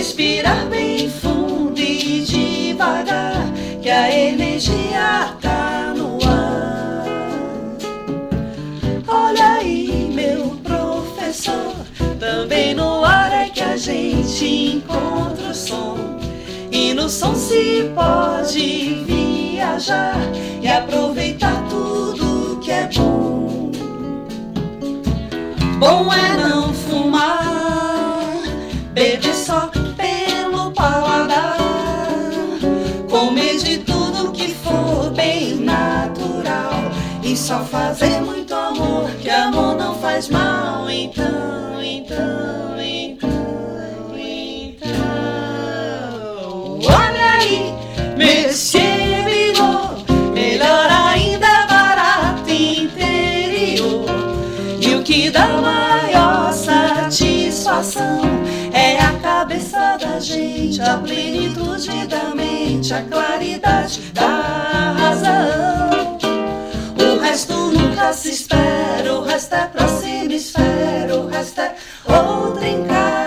Respirar bem fundo e devagar, que a energia tá no ar. Olha aí, meu professor, também no ar é que a gente encontra o som. E no som se pode viajar e aproveitar tudo que é bom. Bom é não fumar, beber só pelo paladar, comer de tudo que for bem natural e só fazer muito amor, que amor não faz mal. Olha aí, Monsieur Bigot, melhor ainda, barato interior. E o que dá maior satisfação é a cabeça da gente, a plenitude da mente, a claridade da razão. O resto nunca se espera, o resto é próximo esfera, o resto é outra encarnação.